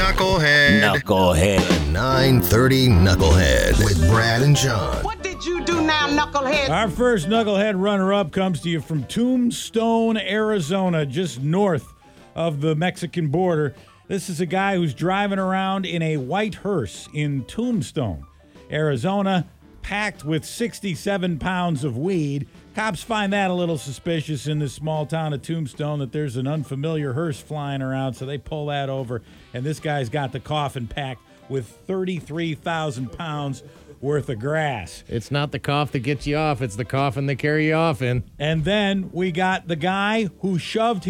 Knucklehead. The 930 Knucklehead with Brad and John. What did you do now, Knucklehead? Our first Knucklehead runner-up comes to you from Tombstone, Arizona, just north of the Mexican border. This is a guy who's driving around in a white hearse in Tombstone, Arizona, packed with 67 pounds of weed. Cops find that a little suspicious in this small town of Tombstone, that there's an unfamiliar hearse flying around, so they pull that over, and this guy's got the coffin packed with 33,000 pounds worth of grass. It's not the cough that gets you off, it's the coffin they carry you off in. And then we got the guy who tried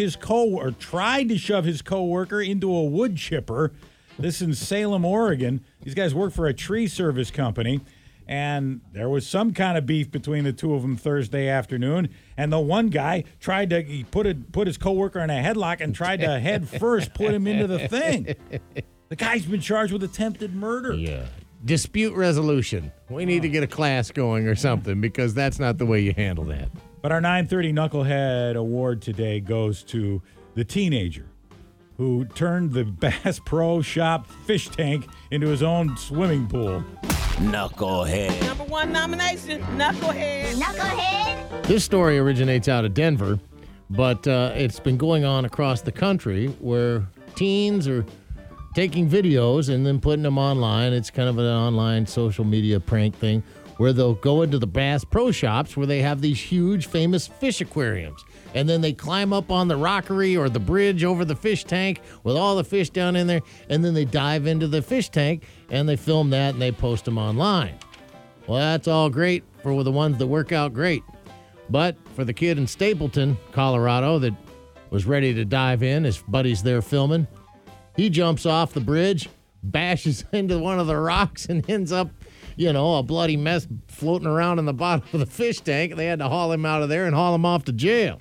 to shove his coworker into a wood chipper. This in Salem, Oregon. These guys work for a tree service company. And there was some kind of beef between the two of them Thursday afternoon. And the one guy he put his coworker in a headlock and tried to head first put him into the thing. The guy's been charged with attempted murder. Yeah. Dispute resolution. We need to get a class going or something, because that's not the way you handle that. But our 930 Knucklehead award today goes to the teenager who turned the Bass Pro Shop fish tank into his own swimming pool. Knucklehead. Number one nomination, Knucklehead. Knucklehead. This story originates out of Denver, but it's been going on across the country where teens are taking videos and then putting them online. It's kind of an online social media prank thing where they'll go into the Bass Pro Shops where they have these huge famous fish aquariums. And then they climb up on the rockery or the bridge over the fish tank with all the fish down in there. And then they dive into the fish tank and they film that and they post them online. Well, that's all great for the ones that work out great. But for the kid in Stapleton, Colorado, that was ready to dive in, his buddy's there filming, he jumps off the bridge, bashes into one of the rocks, and ends up, a bloody mess floating around in the bottom of the fish tank. They had to haul him out of there and haul him off to jail.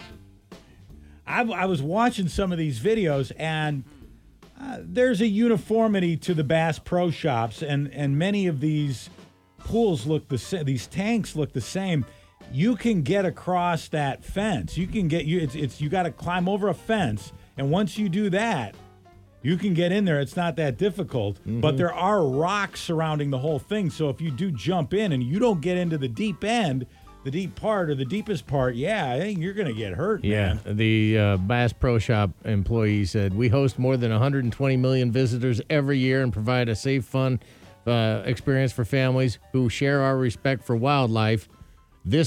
I was watching some of these videos, and there's a uniformity to the Bass Pro Shops, and many of these pools look the same. These tanks look the same. You can get across that fence. You got to climb over a fence, and once you do that, you can get in there. It's not that difficult, but there are rocks surrounding the whole thing. So if you do jump in and you don't get into the deep end, the deep part or the deepest part, I think you're going to get hurt, man. The Bass Pro Shop employee said, "We host more than 120 million visitors every year and provide a safe, fun experience for families who share our respect for wildlife. This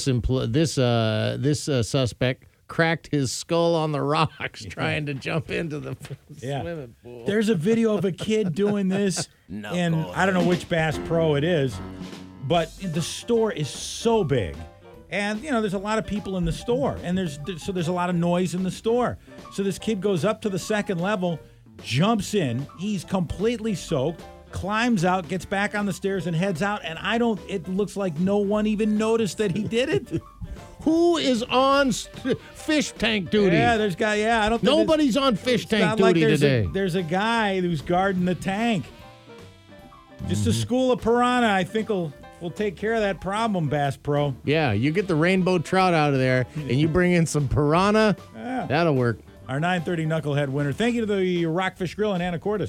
suspect cracked his skull on the rocks trying to jump into the swimming pool." There's a video of a kid doing this, and I don't know which Bass Pro it is, but the store is so big. And, there's a lot of people in the store, and there's a lot of noise in the store. So this kid goes up to the second level, jumps in, he's completely soaked, climbs out, gets back on the stairs, and heads out, and it looks like no one even noticed that he did it. Who is on fish tank duty? I don't think nobody's on fish tank duty today. There's a guy who's guarding the tank. Just a school of piranha, I think, will take care of that problem, Bass Pro. Yeah, you get the rainbow trout out of there, and you bring in some piranha, that'll work. Our 930 Knucklehead winner. Thank you to the Rockfish Grill in Anacortes.